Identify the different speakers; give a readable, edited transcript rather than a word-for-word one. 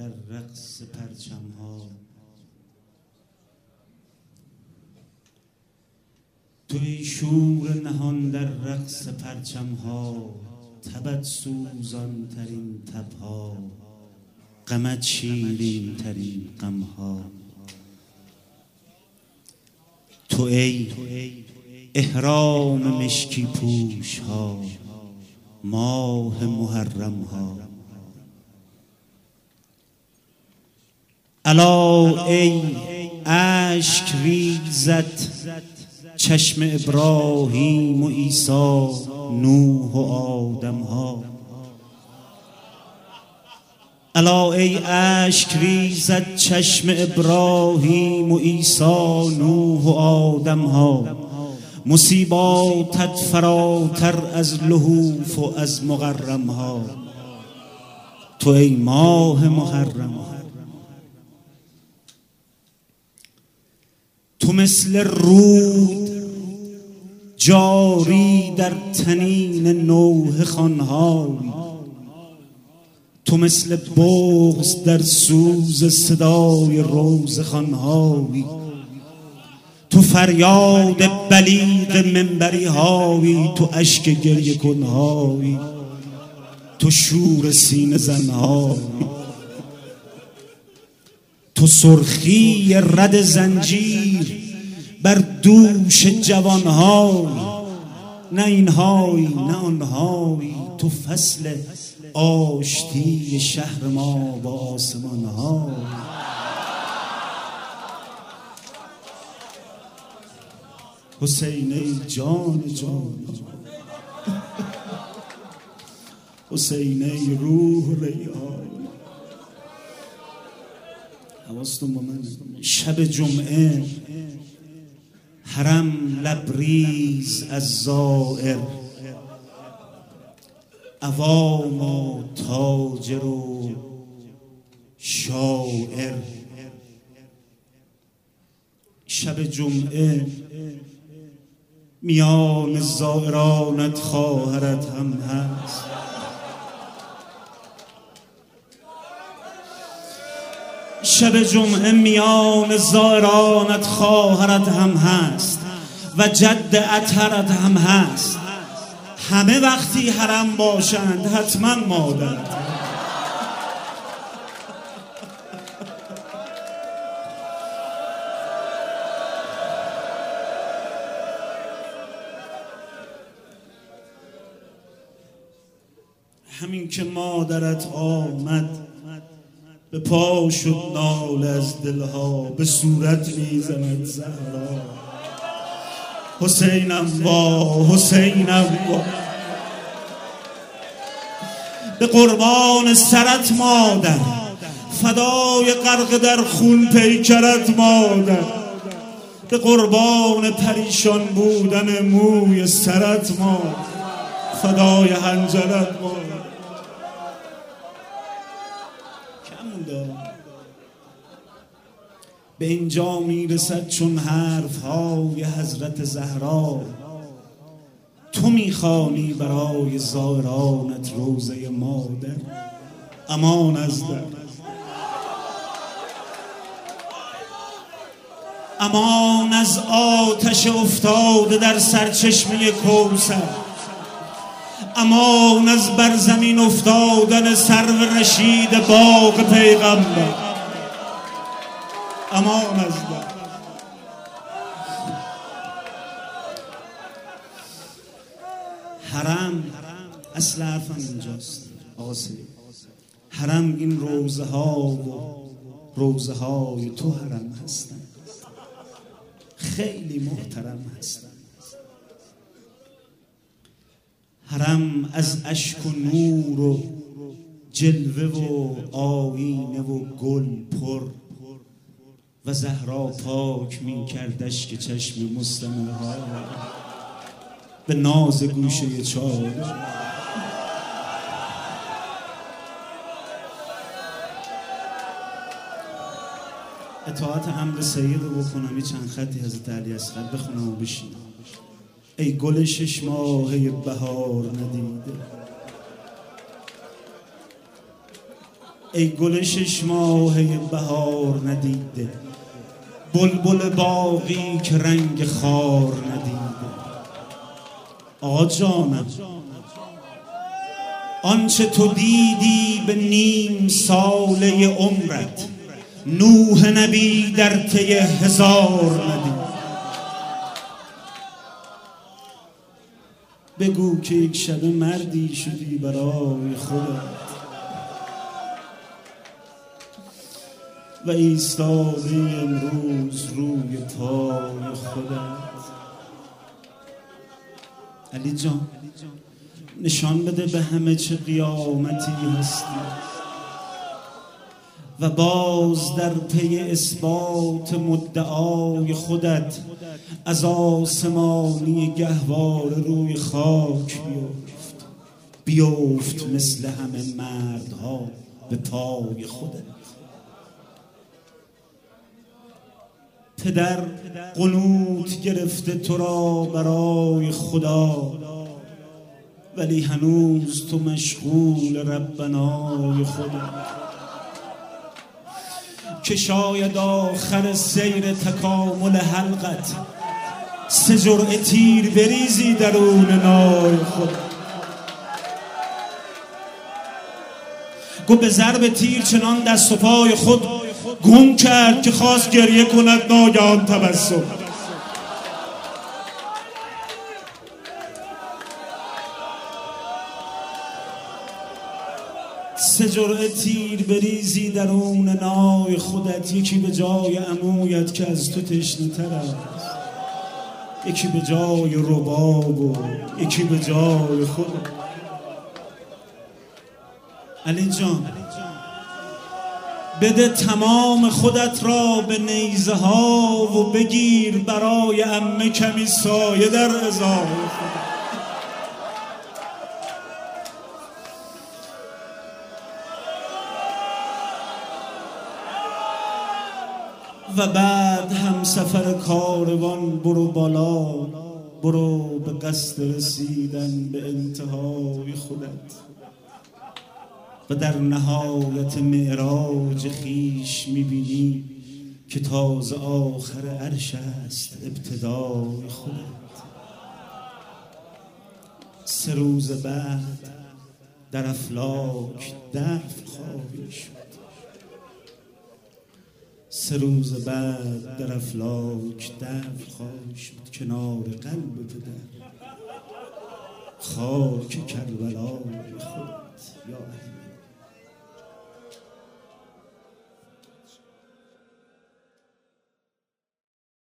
Speaker 1: در رقص پرچم ها، تو ای شور نهان در رقص پرچم ها، تبت سوزان ترین تب ها، غمت شیرین ترین غم ها. تو ای احرام مشکی پوش ها، ماه محرم ها. الا ای اشک ریزت چشم ابراهیم و عیسی، نوح و آدم ها. الا ای اشک ریزت چشم ابراهیم و عیسی، نوح و آدم ها. مصیباتت فراتر از لحوف و از مغرم ها. تو ای ماه محرم ها. تو مثل رود جاری در تنین نوح خوان‌هایی، تو مثل بغض در سوز صدای روزخوان‌هایی، تو فریاد بلیغ منبری هایی، تو اشک گریه کن‌هایی، تو شور سینه زن‌هایی، تو سرخی رد زنجیر بر دوش جوان‌هایی، نه اینهایی نه آنهایی، تو فصل آشتی شهر ما با آسمان‌ها. حسین ای جان جان، حسین ای روح ریحان. حواستون با من. شب جمعه حرم لبریز از زائر، عوام و تاجر و شاعر. شب جمعه میان زائرانت خواهرت هم هست. شب جمعه میان زائرانت خواهرت هم هست و جد اطهرت هم هست. همه وقتی حرم باشند حتما مادرت. همین که مادرت آمد به پا شد ناله از دلها، به صورت میزند زهرا. حسینم وا حسینم وا، به قربان سرت مادر، فدای غرق در خون پیکرت مادر، به قربان پریشان بودن موی سرت مادر، فدای حنجرت مادر. به اینجا میرسد چون حرف های حضرت زهرا، تو میخوانی برای زائرانت روضه مادر. امان از در، امان از آتش افتاده در سرچشمه کوثر، امان از بر زمین افتادن سرو رشید باغ پیغمبر. امان از در. حرم، اصل حرفم اینجاست آقا سید. حرم این روضه ها و روضه های تو حرم هستن، خیلی محترم هستن. حرم از اشک و نور و جلوه و آینه و گل پر و زهرا پاک می کردش که چشم مستمع‌ها به ناز گوشه چادر. اطاعت حمد سید رو بکنم، یه چند خطی حضرت علی اصغر بخونم و بشینم. ای گل 6 ماهه بهار ندیده، ای گل شش ماهه بهار ندیده، بلبل باغی که رنگ خار ندیده. آقا جانم آنچه تو دیدی به نیم ساله عمرت، نوح نبی در طی 1000 ندید. بگو که یک شب مردی شدی برای خودت و ایستاده امروز روی پای خودت. علی جان نشان بده به همه چه قیامتی هستی و باز در پی اثبات مدعای خودت از آسمانی گهواره روی خاک بیفت مثل همه مردها به پای خودت. پدر قنوت گرفته تو را برای خدا، ولی هنوز تو مشغول ربنای خودت که شاید آخر سیر تکامل حلقت 3 جرعه تیر بریزی درون نای خودت. گو به ضرب تیر چنان دست و پای خود گم کرد که خواست گریه کند ناگهان تبسم. سه جرعه تیر بریزی درون نای خودت، یکی به جای عمویت که از تو تشنه تر است، یکی به جای رباب و یکی به جای خودت. علی جان بده تمام خودت را به نیزه ها و بگیر برای عمه کمی سایه در ازای خودت. و بعد هم سفر کاروان برو بالا، برو به قصد رسیدن به انتهای خودت و در نهایت معراج خیش میبینی که تازه آخر عرش است ابتدای خودت. 3 روز بعد در افلاک دفن خواهی شد، 3 روز بعد در افلاک دفن خواهی شد کنار قلب پدر، خاک کربلای خودت. یا